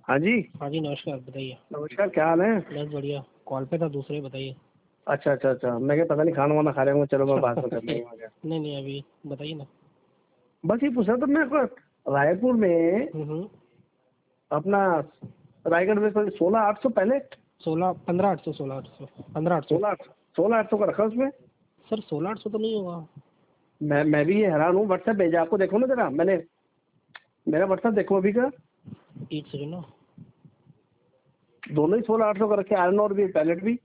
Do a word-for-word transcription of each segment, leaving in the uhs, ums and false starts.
हाँ जी। हाँ जी नमस्कार, बताइए। नमस्कार, क्या हाल है? बस बढ़िया, कॉल पे था दूसरे, बताइए। अच्छा अच्छा अच्छा, मैं क्या पता नहीं खाना वाना खा रहे होंगे, चलो मैं बात में कर लेंगे। क्या नहीं नहीं, अभी बताइए ना। बस ये पूछ रहा था मैं आपको, रायपुर में हम्म अपना रायगढ़ में सोलह आठ सौ पहले सोलह पंद्रह आठ सौ सोलह आठ सौ पंद्रह आठ सौ सोलह सोलह आठ सौ का रखा उसमें। सर सोलह आठ सौ तो नहीं होगा। मैं मैं भी ये हैरान हूँ। व्हाट्सएप भेजा आपको, देखो ना जरा, मैंने मेरा व्हाट्सएप देखो अभी का। एक सेकंड ना। दोनों ही सोलह आठ सौ का रखे, आयरन और भी पैलेट भी।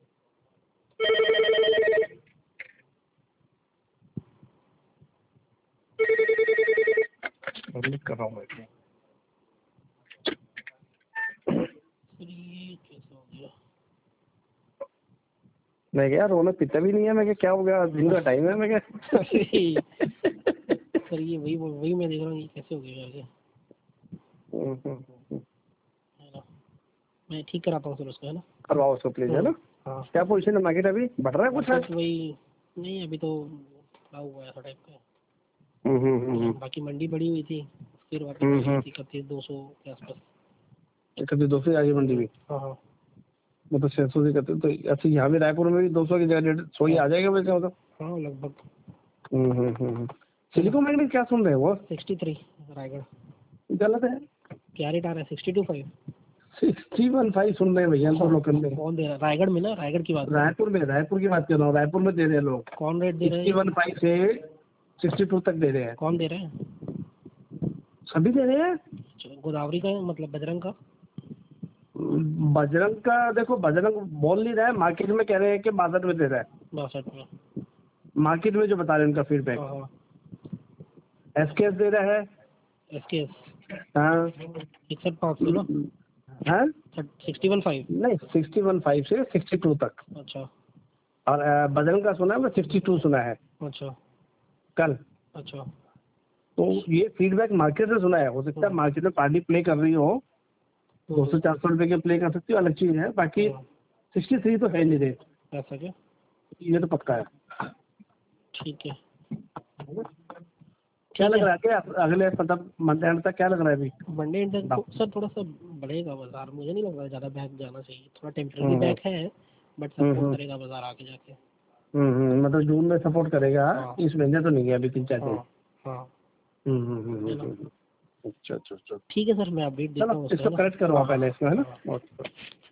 कर रहा हूँ मैं। सर ये कैसे हो गया? मैं क्या रौनक पिता भी नहीं है। मैं क्या क्या हो गया, दिन का टाइम है। मैं क्या सर ये वही वही मैं देख रहा हूँ, ये कैसे हो गया ऐसे? है ना, मैं ठीक कराता हूँ सर उसको, है ना। करवाओ उसको प्लीज, है ना। हाँ क्या पोजीशन है मार्केट अभी? बढ़ रहा है कुछ? मार्केट वही नहीं, अभी तो खड़ा हुआ है ऐसा टाइप का। हम्म हम्म हम्म बाकी मंडी बढ़ी हुई थी, फिर वापस हम्म, आई हम्म। थी इकतीस दो सौ के आसपास। इकतीस दो सौ आगे मंडी भी, हाँ हाँ मतलब छह सौ से इकतीस, तो अच्छा यहाँ भी रायपुर में भी दो सौ की जगह डेढ़ सौ ही आ जाएगा वैसे, मतलब। हाँ लगभग। हम्म हम्म हम्म सिलिकॉन मैग्नेट क्या सुन रहे हैं वो? Sixty three Raigarh. गलत है। क्या रेट आ रहा है? Sixty two five. Sixty one five सुन रहे हैं भैया, तो लोकल में। कौन दे रहा है? रायगढ़ में ना, रायगढ़ की बात कर रहा रायपुर में, रायपुर की बात कर रहा हूँ, रायपुर में दे रहे हैं लोग। हूँ। कौन रेट दे रहे सिक्सटी वन हैं? फाइव से सिक्सटी टू तक दे रहे हैं। कौन दे रहे हैं? सभी दे रहे हैं। अच्छा, गोदावरी का मतलब बजरंग का? बजरंग का देखो, बजरंग बोल नहीं रहा है, मार्केट में कह रहे हैं कि बासठ में दे रहा है। बासठ में? मार्केट में जो बता रहे हैं उनका फीडबैक। हाँ हाँ। एसकेएस दे रहा है। एस के एस हाँ। इकसठ पाँच सौ ना? हाँ सिक्सटी वन फाइव। नहीं, सिक्सटी वन फाइव से सिक्सटी टू तक। अच्छा और अ, बजरंग का सुना है, मैं सिक्सटी टू सुना है अच्छा कल। अच्छा। तो ये फीडबैक मार्केट से सुना है। हो सकता है मार्केट में पार्टी प्ले कर रही हो, दो सौ चार सौ रुपए के प्ले कर सकती हो, अलग चीज है। बाकी सिक्सटी थ्री तो है नहीं रेट, ऐसा क्या? ये तो पक्का है। ठीक है। क्या ठीक लग है, रहा है कि अगले मतलब मंथ एंड तक क्या लग रहा है अभी? मंडे तक तो सर थोड़ा सा बढ़ेगा बाजार, मुझे नहीं लग रहा ज़्यादा बैक जाना चाहिए। थोड़ा टेम्पररी हम्म बैक है, बट हम्म सपोर्ट हम्म करेगा बाजार आके जाके। हम्म हम्म, मतलब जून में सपोर्ट करेगा। हाँ इस महीने तो नहीं है अभी, तीन चार दिन। हाँ हाँ। हम्म हम्म हम्म है ना। हम्म, हम्म। अच्छा अच्छा अच्छा। ठीक है सर, मैं अपडेट देता चलो हूँ उसका, इसको है ना। करेक्ट करवाओ हाँ हाँ पहले इसमें, है ना। हाँ। ओके।